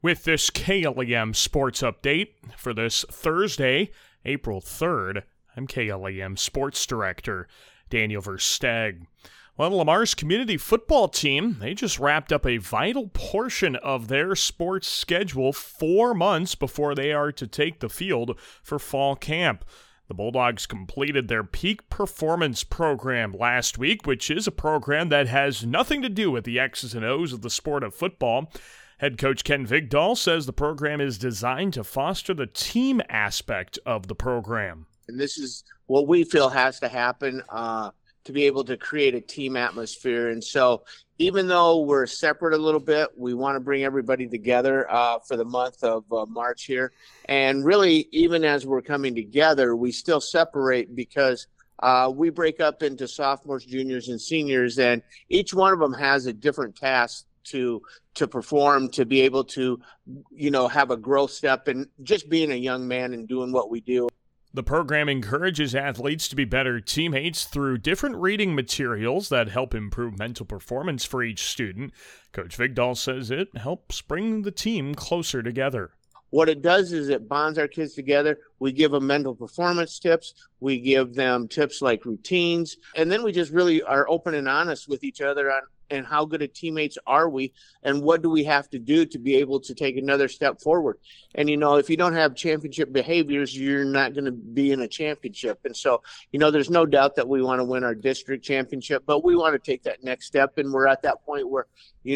With this KLEM Sports Update for this Thursday, April 3rd, I'm KLEM Sports Director Daniel Versteg. Well, Lamar's community football team, they just wrapped up a vital portion of their sports schedule 4 months before they are to take the field for fall camp. The Bulldogs completed their peak performance program last week, which is a program that has nothing to do with the X's and O's of the sport of football. Head coach Ken Vigdahl says the program is designed to foster the team aspect of the program. And this is what we feel has to happen to be able to create a team atmosphere. And so even though we're separate a little bit, we want to bring everybody together for the month of March here. And really, even as we're coming together, we still separate because we break up into sophomores, juniors, and seniors, and each one of them has a different task to perform, to be able to, have a growth step and just being a young man and doing what we do. The program encourages athletes to be better teammates through different reading materials that help improve mental performance for each student. Coach Vigdahl says it helps bring the team closer together. What it does is it bonds our kids together. We give them mental performance tips. We give them tips like routines. And then we just really are open and honest with each other on and how good of teammates are we and what do we have to do to be able to take another step forward. And, if you don't have championship behaviors, you're not going to be in a championship. And so, there's no doubt that we want to win our district championship, but we want to take that next step. And we're at that point where,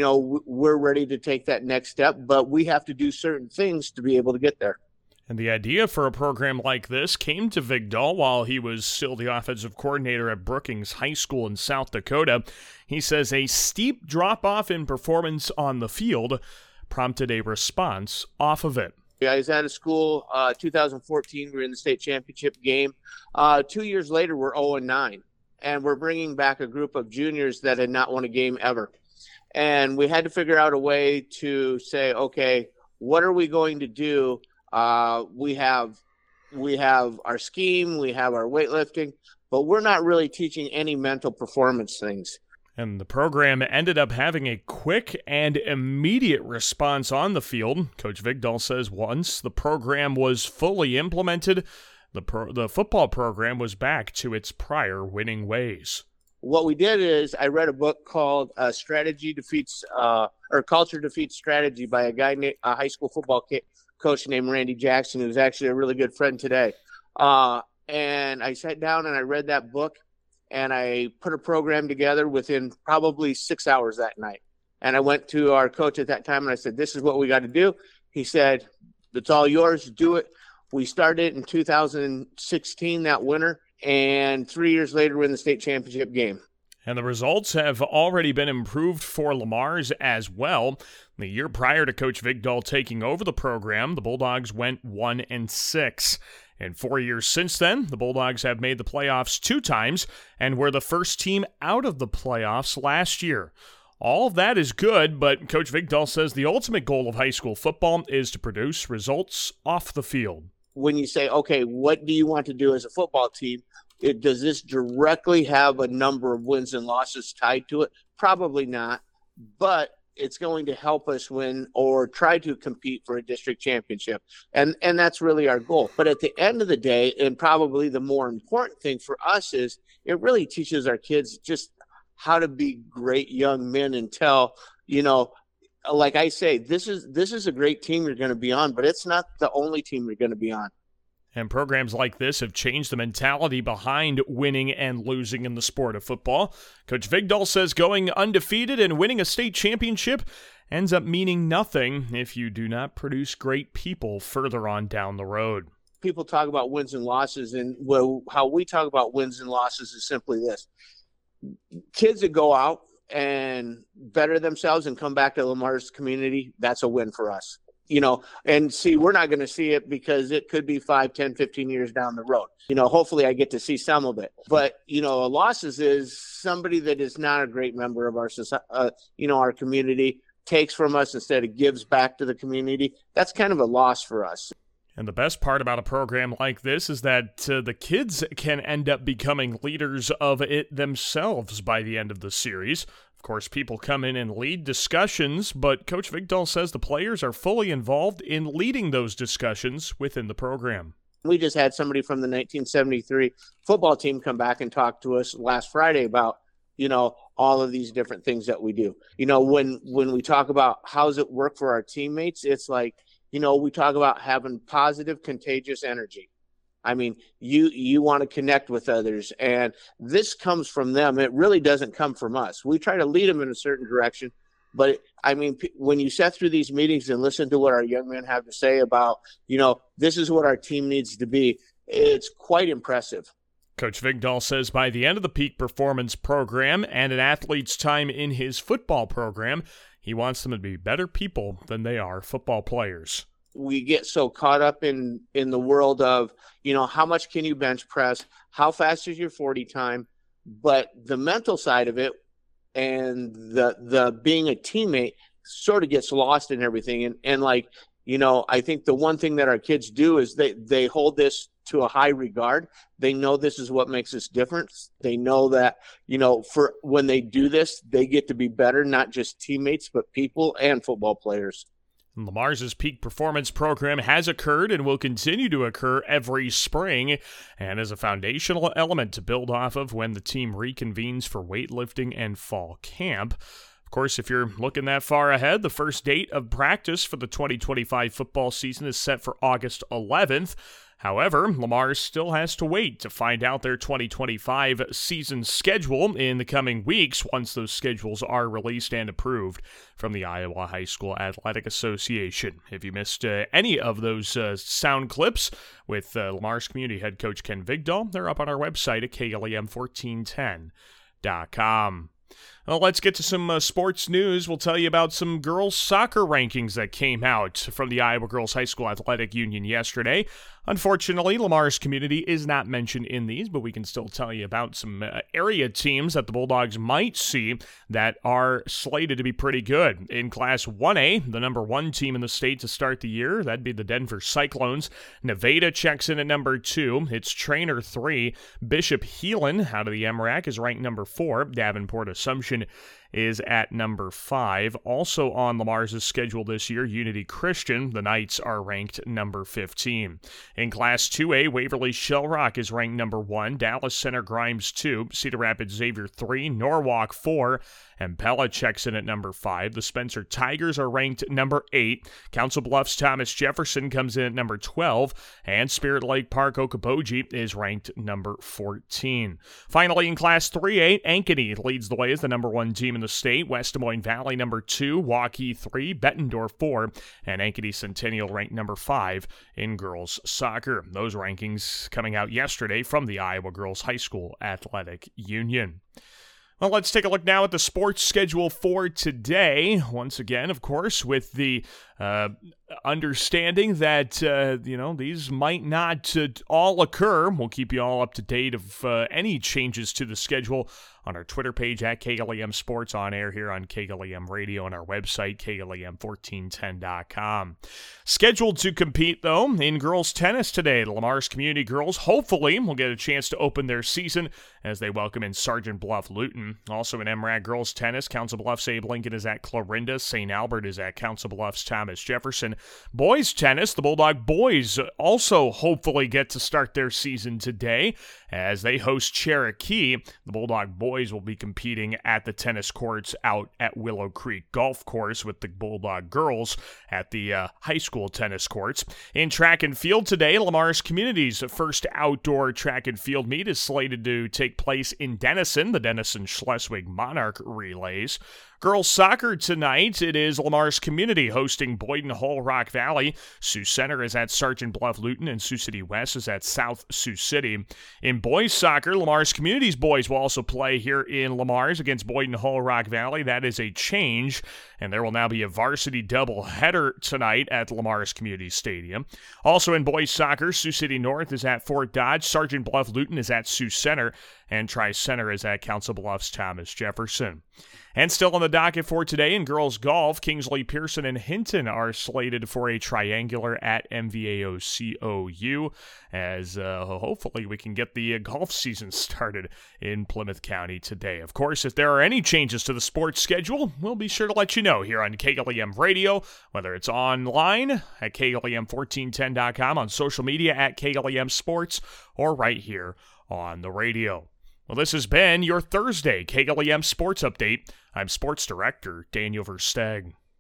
we're ready to take that next step, but we have to do certain things to be able to get there. And the idea for a program like this came to Vigdahl while he was still the offensive coordinator at Brookings High School in South Dakota. He says a steep drop-off in performance on the field prompted a response off of it. Yeah, I was out of school 2014. We were in the state championship game. 2 years later, we're 0-9, and we're bringing back a group of juniors that had not won a game ever. And we had to figure out a way to say, okay, what are we going to do? We have our scheme, we have our weightlifting, but we're not really teaching any mental performance things. And the program ended up having a quick and immediate response on the field. Coach Vigdahl says once the program was fully implemented, the football program was back to its prior winning ways. What we did is I read a book called Culture Defeats Strategy by a high school football coach named Randy Jackson, who's actually a really good friend today. And I sat down and I read that book and I put a program together within probably 6 hours that night. And I went to our coach at that time and I said, this is what we got to do. He said, it's all yours, do it. We started in 2016, that winter, and 3 years later we're in the state championship game. And the results have already been improved for Lamar's as well. The year prior to Coach Vigdahl taking over the program, the Bulldogs went 1-6. And 4 years since then, the Bulldogs have made the playoffs 2 times and were the first team out of the playoffs last year. All of that is good, but Coach Vigdahl says the ultimate goal of high school football is to produce results off the field. When you say, okay, what do you want to do as a football team? Does this directly have a number of wins and losses tied to it? Probably not, but it's going to help us win or try to compete for a district championship. And that's really our goal. But at the end of the day, and probably the more important thing for us is it really teaches our kids just how to be great young men until, like I say, this is a great team you're going to be on, but it's not the only team you're going to be on. And programs like this have changed the mentality behind winning and losing in the sport of football. Coach Vigdahl says going undefeated and winning a state championship ends up meaning nothing if you do not produce great people further on down the road. People talk about wins and losses, and how we talk about wins and losses is simply this. Kids that go out and better themselves and come back to Lamar's community, that's a win for us. And see, we're not going to see it because it could be 5, 10, 15 years down the road. Hopefully I get to see some of it. But, losses is somebody that is not a great member of our society, our community, takes from us instead of gives back to the community. That's kind of a loss for us. And the best part about a program like this is that the kids can end up becoming leaders of it themselves by the end of the series. Of Of course, people come in and lead discussions, but Coach Vigdahl says the players are fully involved in leading those discussions within the program. We just had somebody from the 1973 football team come back and talk to us last Friday about, all of these different things that we do. When we talk about how's it work for our teammates, it's like, we talk about having positive, contagious energy. I mean, you want to connect with others, and this comes from them. It really doesn't come from us. We try to lead them in a certain direction, but when you sit through these meetings and listen to what our young men have to say about, this is what our team needs to be, it's quite impressive. Coach Vigdahl says by the end of the peak performance program and an athlete's time in his football program, he wants them to be better people than they are football players. We get so caught up in the world of, how much can you bench press? How fast is your 40 time? But the mental side of it and the being a teammate sort of gets lost in everything. And I think the one thing that our kids do is they hold this to a high regard. They know this is what makes us different. They know that, for when they do this, they get to be better, not just teammates, but people and football players. Lamar's peak performance program has occurred and will continue to occur every spring and is a foundational element to build off of when the team reconvenes for weightlifting and fall camp. Of course, if you're looking that far ahead, the first date of practice for the 2025 football season is set for August 11th. However, Lamar still has to wait to find out their 2025 season schedule in the coming weeks once those schedules are released and approved from the Iowa High School Athletic Association. If you missed any of those sound clips with Lamar's community head coach Ken Vigdahl, they're up on our website at KLEM1410.com. Well, let's get to some sports news. We'll tell you about some girls' soccer rankings that came out from the Iowa Girls High School Athletic Union yesterday. Unfortunately, Lamar's community is not mentioned in these, but we can still tell you about some area teams that the Bulldogs might see that are slated to be pretty good. In Class 1A, the number 1 team in the state to start the year, that'd be the Denver Cyclones. Nevada checks in at number 2. It's Trainer 3. Bishop Heelan out of the MRAC is ranked number 4. Davenport Assumption is at number 5. Also on Lamar's schedule this year, Unity Christian. The Knights are ranked number 15. In Class 2A, Waverly Shell Rock is ranked number 1. Dallas Center Grimes 2. Cedar Rapids Xavier 3. Norwalk 4. And Pella checks in at number 5. The Spencer Tigers are ranked number 8. Council Bluffs Thomas Jefferson comes in at number 12. And Spirit Lake Park Okoboji is ranked number 14. Finally, in Class 3A, Ankeny leads the way as the number 1 team in the state. West Des Moines Valley number 2. Waukee 3. Bettendorf 4. And Ankeny Centennial ranked number 5 in girls soccer. Those rankings coming out yesterday from the Iowa Girls High School Athletic Union. Well, let's take a look now at the sports schedule for today. Once again, of course, with the understanding that, these might not all occur. We'll keep you all up to date of any changes to the schedule on our Twitter page at KLEM Sports, on air here on KLEM Radio, and our website, KLEM1410.com. Scheduled to compete, though, in girls tennis today. The Lamar's Community Girls hopefully will get a chance to open their season as they welcome in Sergeant Bluff Luton. Also in MRAC girls tennis, Council Bluffs Abe Lincoln is at Clarinda. St. Albert is at Council Bluffs Thomas Jefferson. Boys tennis, the Bulldog boys also hopefully get to start their season today as they host Cherokee. The Bulldog boys will be competing at the tennis courts out at Willow Creek Golf Course, with the Bulldog girls at the high school tennis courts. In track and field today, Lamar's Community's first outdoor track and field meet is slated to take place in Denison, the Denison-Schleswig Monarch Relays. Girls soccer tonight, it is Lamar's Community hosting Boyden Hull Rock Valley. Sioux Center is at Sergeant Bluff Luton, and Sioux City West is at South Sioux City. In boys soccer, Lamar's Community's boys will also play here in Lamar's against Boyden Hull Rock Valley. That is a change and there will now be a varsity doubleheader tonight at Lamar's Community Stadium. Also in boys soccer, Sioux City North is at Fort Dodge, Sergeant Bluff Luton is at Sioux Center, and Tri-Center is at Council Bluffs Thomas Jefferson. And still on the docket for today in girls golf, Kingsley, Pearson, and Hinton are slated for a triangular at MVAO-COU as hopefully we can get the golf season started in Plymouth County today. Of course, if there are any changes to the sports schedule, we'll be sure to let you know here on KLEM Radio, whether it's online at KLEM1410.com, on social media at KLEM Sports, or right here on the radio. Well, this has been your Thursday KLEM Sports Update. I'm Sports Director Daniel Versteg.